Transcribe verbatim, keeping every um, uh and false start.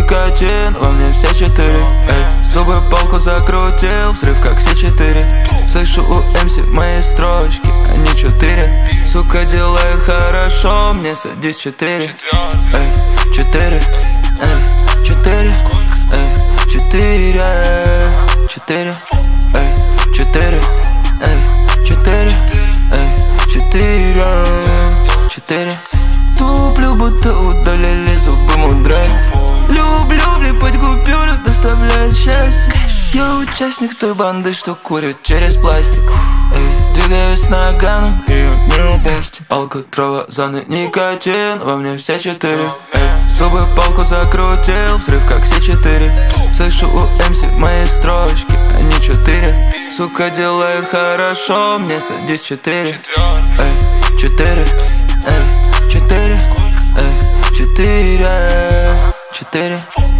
никотин, во мне все четыре. Эй, зубы палку закрутил, взрыв как все четыре. Слышу у эм си мои строчки, они четыре. Сука делает хорошо, мне садись четыре. Эй, четыре, эй, четыре, эй, четыре, четыре, эй, четыре, эй, четыре, эй, четыре, четыре. Туплю, будто удалили зубы мудрости. Люблю влипать купюры, доставляет счастье. Я участник той банды, что курит через пластик. Эй, двигаюсь наганом, и я не опасен. Алка, трава, заны, никотин, во мне все четыре. Эй, зубы палку закрутил, взрыв как все четыре. Слышу у эм си мои строчки, они четыре. Сука делает хорошо, мне садись четыре. Эй, четыре, эй, четыре, эй, четыре, четыре.